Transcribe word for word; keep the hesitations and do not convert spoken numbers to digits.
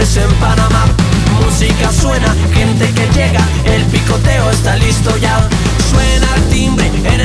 lunes en Panamá. Música suena, gente que llega, el picoteo está listo ya. Suena el timbre,